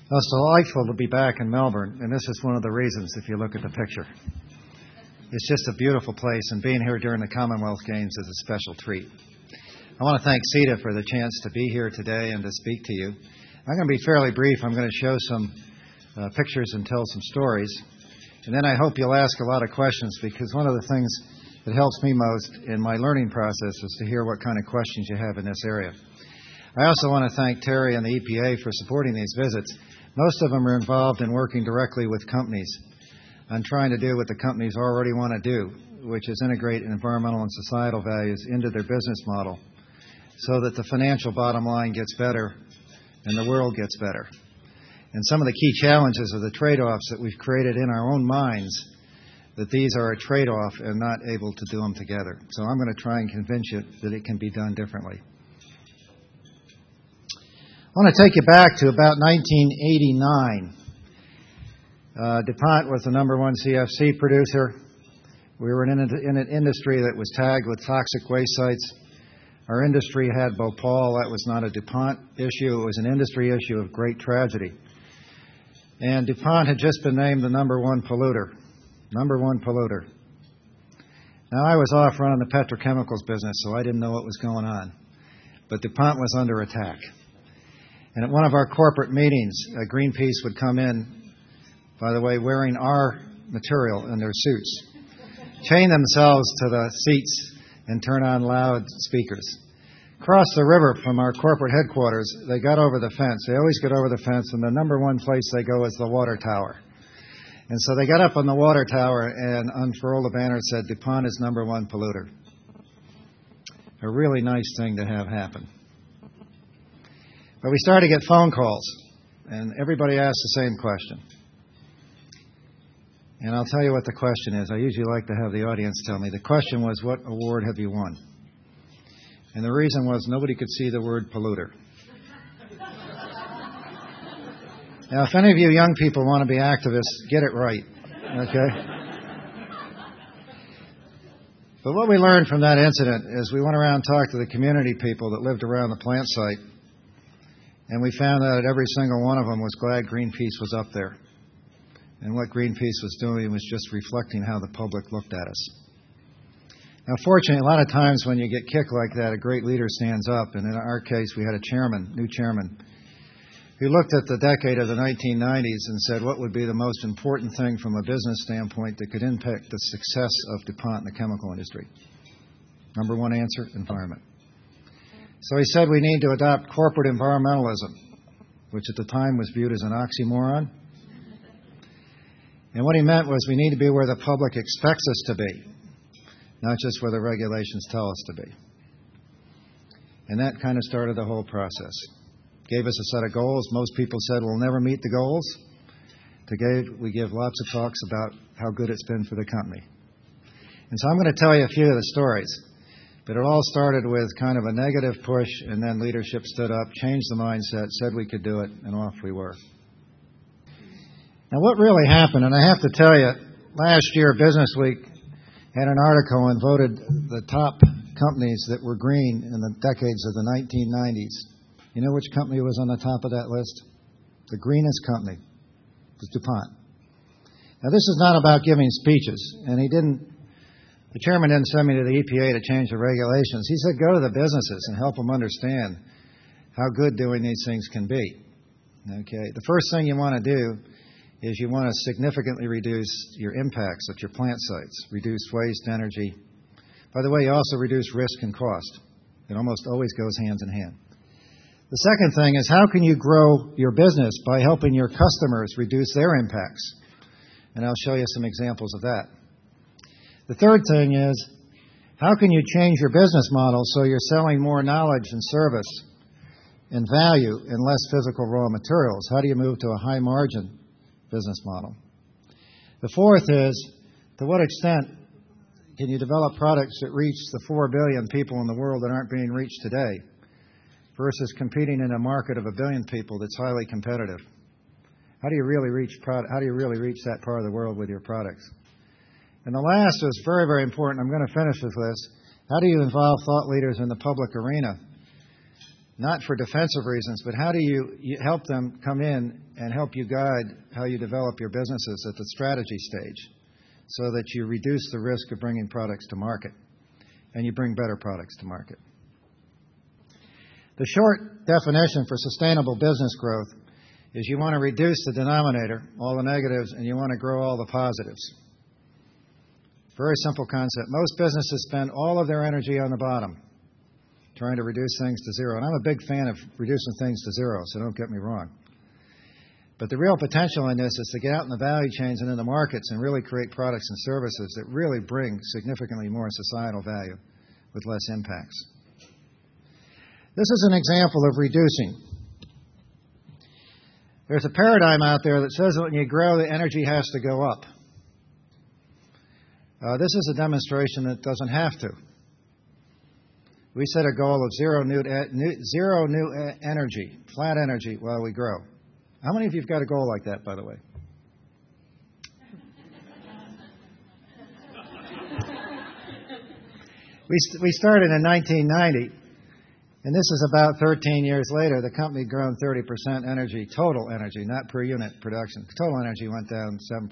Well, it's delightful to be back in Melbourne, and this is one of the reasons if you look at the picture. It's just a beautiful place, and being here during the Commonwealth Games is a special treat. I want to thank CETA for the chance to be here today and to speak to you. I'm going to be fairly brief. I'm going to show some pictures and tell some stories. And then I hope you'll ask a lot of questions, because one of the things that helps me most in my learning process is to hear what kind of questions you have in this area. I also want to thank Terry and the EPA for supporting these visits. Most of them are involved in working directly with companies on trying to do what the companies already want to do, which is integrate environmental and societal values into their business model so that the financial bottom line gets better and the world gets better. And some of the key challenges are the trade-offs that we've created in our own minds, that these are a trade-off and not able to do them together. So I'm going to try and convince you that it can be done differently. I want to take you back to about 1989. DuPont was the number one CFC producer. We were in an industry that was tagged with toxic waste sites. Our industry had Bhopal. That was not a DuPont issue. It was an industry issue of great tragedy. And DuPont had just been named the number one polluter. Number one polluter. Now, I was off running the petrochemicals business, so I didn't know what was going on. But DuPont was under attack. And at one of our corporate meetings, Greenpeace would come in, by the way, wearing our material in their suits, chain themselves to the seats and turn on loudspeakers. Across the river from our corporate headquarters, they got over the fence. They always get over the fence, and the number one place they go is the water tower. And so they got up on the water tower and unfurled the banner and said, DuPont is number one polluter. A really nice thing to have happen. But we started to get phone calls, and everybody asked the same question. And I'll tell you what the question is. I usually like to have the audience tell me. The question was, what award have you won? And the reason was nobody could see the word polluter. Now, if any of you young people want to be activists, get it right, okay? But what we learned from that incident is we went around and talked to the community people that lived around the plant site, and we found out that every single one of them was glad Greenpeace was up there. And what Greenpeace was doing was just reflecting how the public looked at us. Now, fortunately, a lot of times when you get kicked like that, a great leader stands up. And in our case, we had a new chairman, who looked at the decade of the 1990s and said, what would be the most important thing from a business standpoint that could impact the success of DuPont in the chemical industry? Number one answer, environment. So he said we need to adopt corporate environmentalism, which at the time was viewed as an oxymoron. And what he meant was we need to be where the public expects us to be, not just where the regulations tell us to be. And that kind of started the whole process. Gave us a set of goals. Most people said we'll never meet the goals. We give lots of talks about how good it's been for the company. And so I'm going to tell you a few of the stories. But it all started with kind of a negative push, and then leadership stood up, changed the mindset, said we could do it, and off we were. Now, what really happened, and I have to tell you, last year Business Week had an article and voted the top companies that were green in the decades of the 1990s. You know which company was on the top of that list? The greenest company was DuPont. Now, this is not about giving speeches, and the chairman didn't send me to the EPA to change the regulations. He said go to the businesses and help them understand how good doing these things can be. Okay, the first thing you want to do is you want to significantly reduce your impacts at your plant sites, reduce waste, energy. By the way, you also reduce risk and cost. It almost always goes hand in hand. The second thing is how can you grow your business by helping your customers reduce their impacts? And I'll show you some examples of that. The third thing is how can you change your business model so you're selling more knowledge and service and value and less physical raw materials? How do you move to a high margin business model? The fourth is, to what extent can you develop products that reach the 4 billion people in the world that aren't being reached today versus competing in a market of 1 billion people that's highly competitive? How do you really reach that part of the world with your products? And the last is very, very important. I'm going to finish with this. How do you involve thought leaders in the public arena? Not for defensive reasons, but how do you help them come in and help you guide how you develop your businesses at the strategy stage so that you reduce the risk of bringing products to market and you bring better products to market. The short definition for sustainable business growth is you want to reduce the denominator, all the negatives, and you want to grow all the positives. Very simple concept. Most businesses spend all of their energy on the bottom, trying to reduce things to zero. And I'm a big fan of reducing things to zero, so don't get me wrong. But the real potential in this is to get out in the value chains and in the markets and really create products and services that really bring significantly more societal value with less impacts. This is an example of reducing. There's a paradigm out there that says that when you grow, the energy has to go up. This is a demonstration that doesn't have to. We set a goal of zero new energy, flat energy, while we grow. How many of you have got a goal like that, by the way? We started in 1990, and this is about 13 years later. The company had grown 30% energy, total energy, not per unit production. Total energy went down 7%.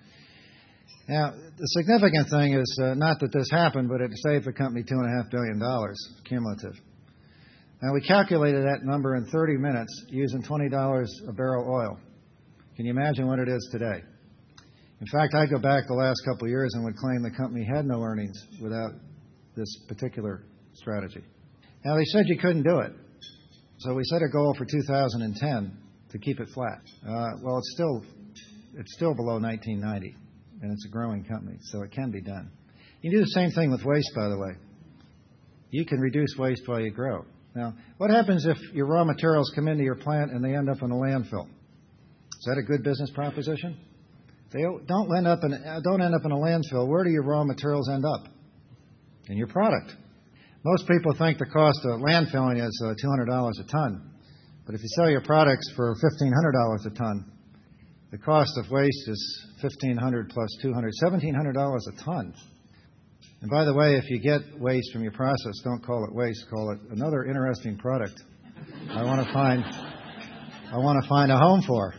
Now, the significant thing is not that this happened, but it saved the company $2.5 billion cumulative. Now, we calculated that number in 30 minutes using $20 a barrel oil. Can you imagine what it is today? In fact, I go back the last couple of years and would claim the company had no earnings without this particular strategy. Now, they said you couldn't do it. So we set a goal for 2010 to keep it flat. Well, it's still below 1990, and it's a growing company, so it can be done. You can do the same thing with waste, by the way. You can reduce waste while you grow. Now, what happens if your raw materials come into your plant and they end up in a landfill? Is that a good business proposition? They don't end up in a landfill. Where do your raw materials end up? In your product. Most people think the cost of landfilling is $200 a ton. But if you sell your products for $1,500 a ton, the cost of waste is $1,500 plus $200, $1,700 a ton. And by the way, if you get waste from your process, don't call it waste, call it another interesting product I want to find a home for.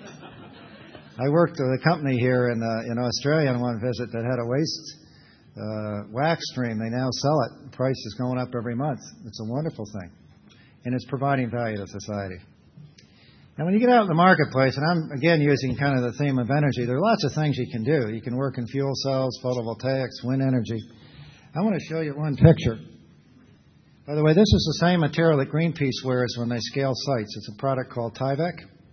I worked with a company here in Australia on one visit that had a waste wax stream. They now sell it. The price is going up every month. It's a wonderful thing. And it's providing value to society. Now, when you get out in the marketplace, and I'm, again, using kind of the theme of energy, there are lots of things you can do. You can work in fuel cells, photovoltaics, wind energy. I want to show you one picture. By the way, this is the same material that Greenpeace wears when they scale sites. It's a product called Tyvek.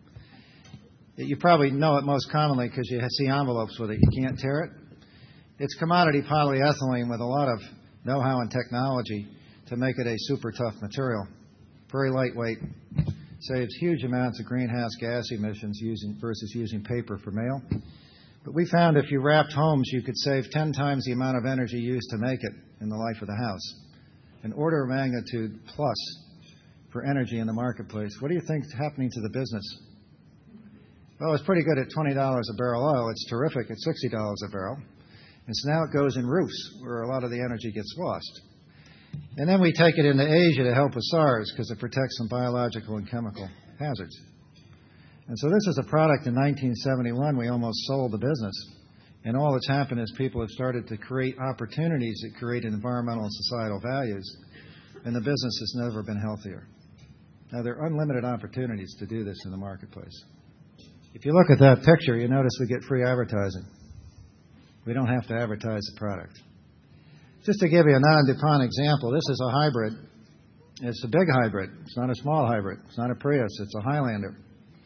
You probably know it most commonly because you see envelopes with it. You can't tear it. It's commodity polyethylene with a lot of know-how and technology to make it a super tough material. Very lightweight. Saves huge amounts of greenhouse gas emissions versus using paper for mail. But we found if you wrapped homes, you could save 10 times the amount of energy used to make it in the life of the house. An order of magnitude plus for energy in the marketplace. What do you think is happening to the business? Well, it's pretty good at $20 a barrel oil. It's terrific at $60 a barrel. And so now it goes in roofs where a lot of the energy gets lost. And then we take it into Asia to help with SARS because it protects from biological and chemical hazards. And so this is a product in 1971. We almost sold the business. And all that's happened is people have started to create opportunities that create environmental and societal values. And the business has never been healthier. Now, there are unlimited opportunities to do this in the marketplace. If you look at that picture, you notice we get free advertising. We don't have to advertise the product. Just to give you a non-DuPont example, this is a hybrid. It's a big hybrid. It's not a small hybrid. It's not a Prius. It's a Highlander.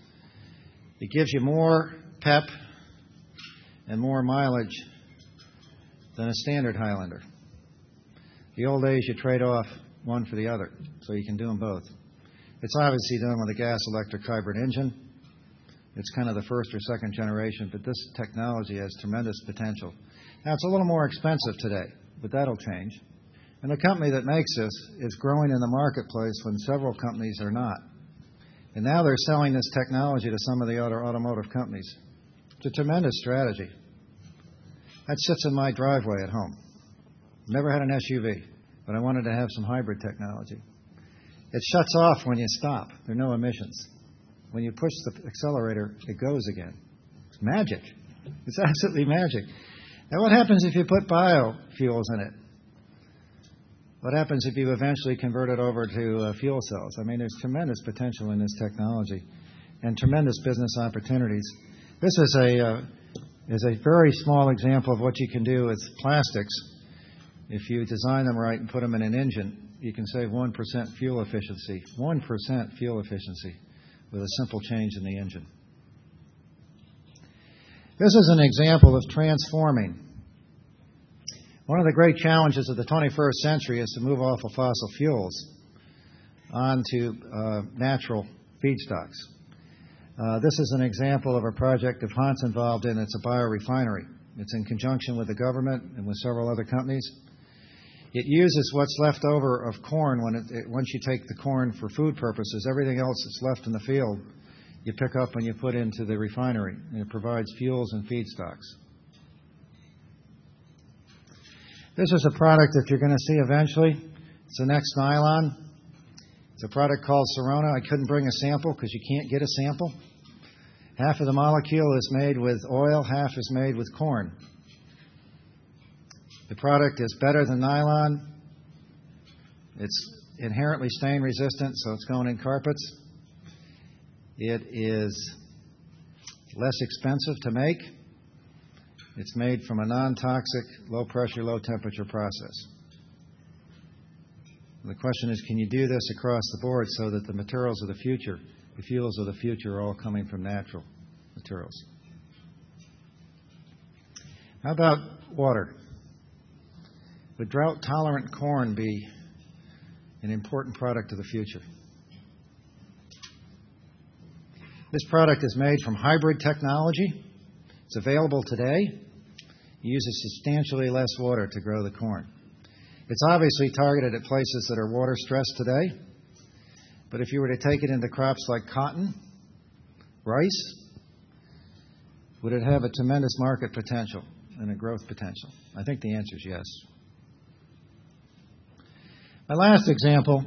It gives you more pep and more mileage than a standard Highlander. The old days, you trade off one for the other, so you can do them both. It's obviously done with a gas-electric hybrid engine. It's kind of the first or second generation, but this technology has tremendous potential. Now, it's a little more expensive today, but that'll change. And the company that makes this is growing in the marketplace when several companies are not. And now they're selling this technology to some of the other automotive companies. It's a tremendous strategy. That sits in my driveway at home. Never had an SUV, but I wanted to have some hybrid technology. It shuts off when you stop. There are no emissions. when you push the accelerator, it goes again. It's magic. It's absolutely magic. Now, what happens if you put biofuels in it? What happens if you eventually convert it over to fuel cells? I mean, there's tremendous potential in this technology and tremendous business opportunities. This is a very small example of what you can do with plastics. If you design them right and put them in an engine, you can save 1% fuel efficiency. 1% fuel efficiency with a simple change in the engine. This is an example of transforming. One of the great challenges of the 21st century is to move off of fossil fuels onto natural feedstocks. This is an example of a project that Hans involved in. It's a biorefinery. It's in conjunction with the government and with several other companies. It uses what's left over of corn once you take the corn for food purposes. Everything else that's left in the field, you pick up and you put into the refinery, and it provides fuels and feedstocks. This is a product that you're going to see eventually. It's the next nylon. It's a product called Sorona. I couldn't bring a sample because you can't get a sample. Half of the molecule is made with oil, half is made with corn. The product is better than nylon. It's inherently stain resistant, so it's going in carpets. It is less expensive to make. It's made from a non-toxic, low-pressure, low-temperature process. The question is, can you do this across the board so that the materials of the future, the fuels of the future, are all coming from natural materials? How about water? Would drought-tolerant corn be an important product of the future? This product is made from hybrid technology. It's available today. It uses substantially less water to grow the corn. It's obviously targeted at places that are water stressed today. But if you were to take it into crops like cotton, rice, would it have a tremendous market potential and a growth potential? I think the answer is yes. My last example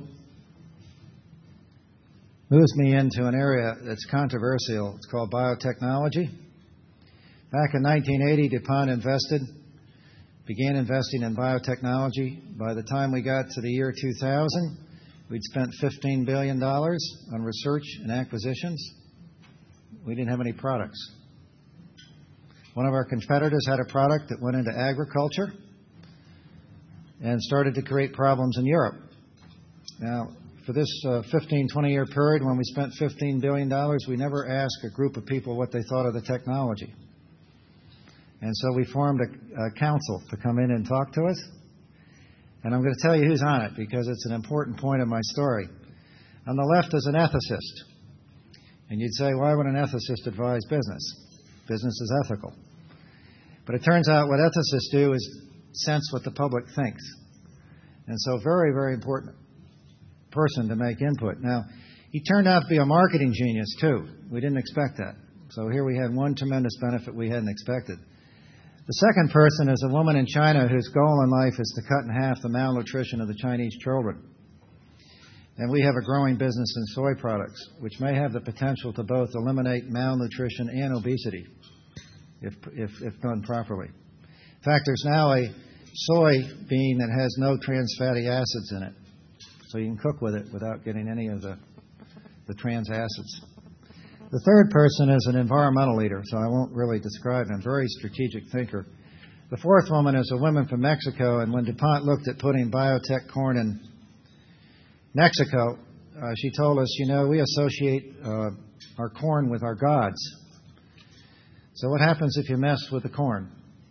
moves me into an area that's controversial. It's called biotechnology. Back in 1980, DuPont began investing in biotechnology. By the time we got to the year 2000, we'd spent $15 billion on research and acquisitions. We didn't have any products. One of our competitors had a product that went into agriculture and started to create problems in Europe. Now, for this 15, 20-year period when we spent $15 billion, we never asked a group of people what they thought of the technology. And so we formed a council to come in and talk to us. And I'm going to tell you who's on it because it's an important point of my story. On the left is an ethicist. And you'd say, why would an ethicist advise business? Business is ethical. But it turns out what ethicists do is sense what the public thinks. And so very, very important person to make input. Now, he turned out to be a marketing genius, too. We didn't expect that. So here we had one tremendous benefit we hadn't expected. The second person is a woman in China whose goal in life is to cut in half the malnutrition of the Chinese children. And we have a growing business in soy products, which may have the potential to both eliminate malnutrition and obesity if done properly. In fact, there's now a soybean that has no trans fatty acids in it. So you can cook with it without getting any of the trans acids. The third person is an environmental leader, so I won't really describe him. Very strategic thinker. The fourth woman is a woman from Mexico, and when DuPont looked at putting biotech corn in Mexico, she told us, we associate our corn with our gods. So what happens if you mess with the corn?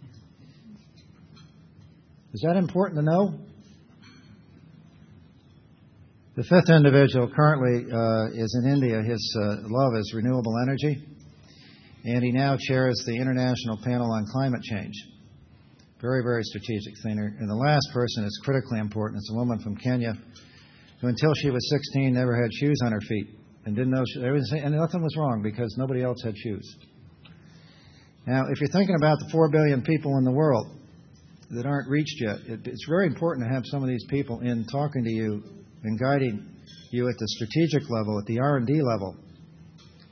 Is that important to know? The fifth individual currently is in India. His love is renewable energy, and he now chairs the International Panel on Climate Change. Very, very strategic thinker. And the last person is critically important. It's a woman from Kenya who, until she was 16, never had shoes on her feet and didn't know, and nothing was wrong because nobody else had shoes. Now, if you're thinking about the 4 billion people in the world that aren't reached yet, it's very important to have some of these people in talking to you and guiding you at the strategic level, at the R&D level,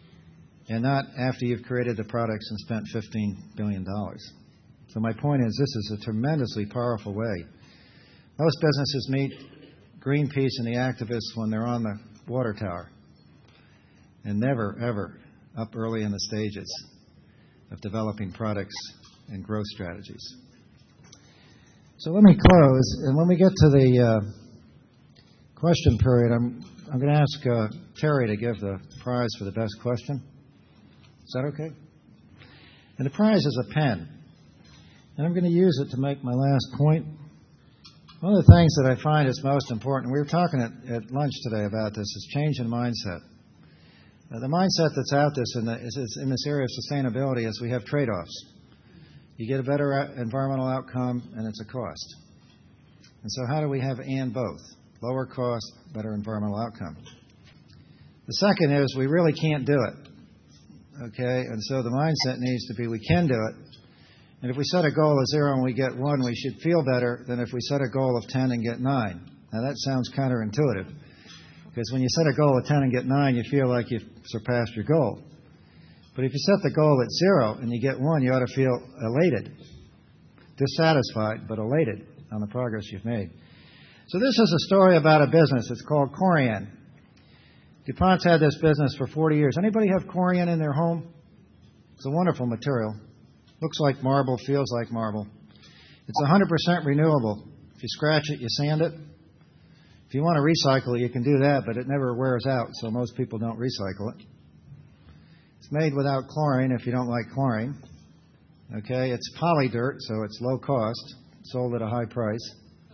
and not after you've created the products and spent $15 billion. So my point is, this is a tremendously powerful way. Most businesses meet Greenpeace and the activists when they're on the water tower, and never, ever up early in the stages of developing products and growth strategies. So let me close, and when we get to the question period, I'm going to ask Terry to give the prize for the best question. Is that okay? And the prize is a pen, and I'm going to use it to make my last point. One of the things that I find is most important, we were talking at lunch today about this, is change in mindset. The mindset that's out in this area of sustainability is we have trade-offs. You get a better environmental outcome, and it's a cost. And so how do we have and both? Lower cost, better environmental outcome. The second is we really can't do it. Okay? And so the mindset needs to be we can do it. And if we set a goal of 0 and we get 1, we should feel better than if we set a goal of 10 and get 9. Now that sounds counterintuitive, because when you set a goal of 10 and get 9, you feel like you've surpassed your goal. But if you set the goal at 0 and you get 1, you ought to feel elated. Dissatisfied, but elated on the progress you've made. So this is a story about a business. It's called Corian. DuPont's had this business for 40 years. Anybody have Corian in their home? It's a wonderful material. Looks like marble, feels like marble. It's 100% renewable. If you scratch it, you sand it. If you want to recycle it, you can do that, but it never wears out, so most people don't recycle it. It's made without chlorine if you don't like chlorine. Okay, it's polydirt, so it's low cost, sold at a high price.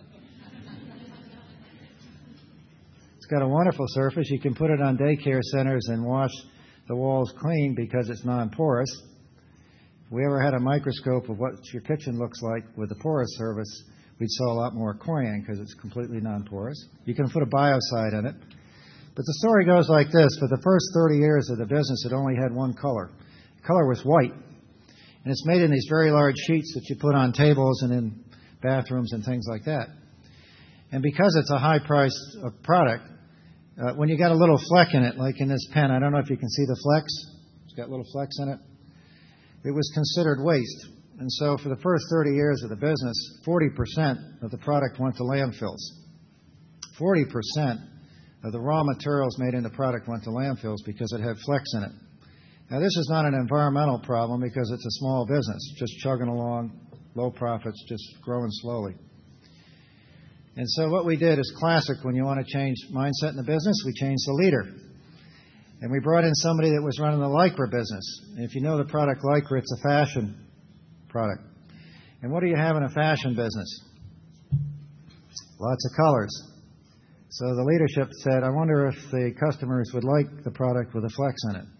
It's got a wonderful surface. You can put it on daycare centers and wash the walls clean because it's non-porous. If we ever had a microscope of what your kitchen looks like with the porous surface, we'd saw a lot more Corian because it's completely non-porous. You can put a biocide in it. But the story goes like this. For the first 30 years of the business, it only had one color. The color was white. And it's made in these very large sheets that you put on tables and in bathrooms and things like that. And because it's a high-priced product, when you got a little fleck in it, like in this pen, I don't know if you can see the flecks. It's got little flecks in it. It was considered waste. And so for the first 30 years of the business, 40% of the product went to landfills. 40% of the raw materials made in the product went to landfills because it had flecks in it. Now, this is not an environmental problem because it's a small business, just chugging along, low profits, just growing slowly. And so what we did is classic when you want to change mindset in the business, we changed the leader. And we brought in somebody that was running the Lycra business. And if you know the product Lycra, it's a fashion product. And what do you have in a fashion business? Lots of colors. So the leadership said, I wonder if the customers would like the product with the flecks in it.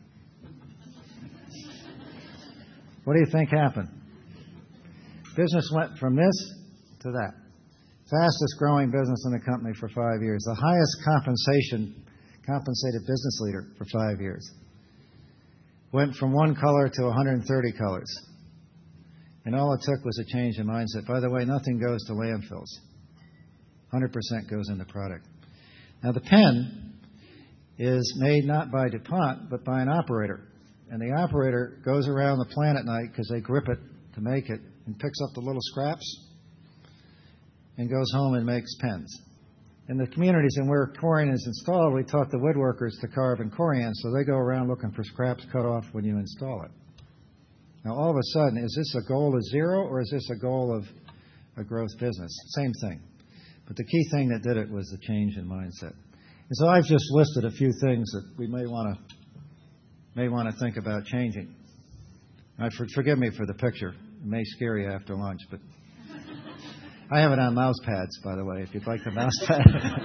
What do you think happened? Business went from this to that. Fastest growing business in the company for 5 years. The highest compensated business leader for 5 years. Went from one color to 130 colors. And all it took was a change in mindset. By the way, nothing goes to landfills. 100% goes into product. Now, the pen is made not by DuPont, but by an operator. And the operator goes around the plant at night because they grip it to make it and picks up the little scraps and goes home and makes pens. In the communities and where Corian is installed, we taught the woodworkers to carve in Corian, so they go around looking for scraps cut off when you install it. Now, all of a sudden, is this a goal of 0 or is this a goal of a growth business? Same thing. But the key thing that did it was the change in mindset. And so I've just listed a few things that we may want to think about changing. Forgive me for the picture. It may scare you after lunch, but I have it on mouse pads, by the way, if you'd like the mouse pad.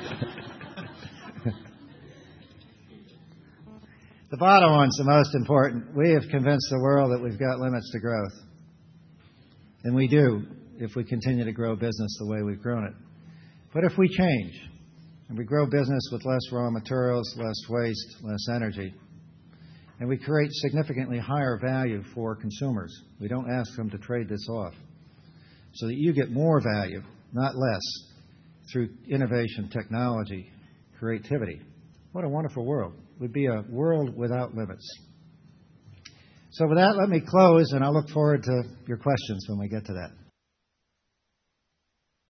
The bottom one's the most important. We have convinced the world that we've got limits to growth. And we do if we continue to grow business the way we've grown it. But if we change and we grow business with less raw materials, less waste, less energy, and we create significantly higher value for consumers, we don't ask them to trade this off, so that you get more value, not less, through innovation, technology, creativity. What a wonderful world. It would be a world without limits. So with that, let me close, and I'll look forward to your questions when we get to that.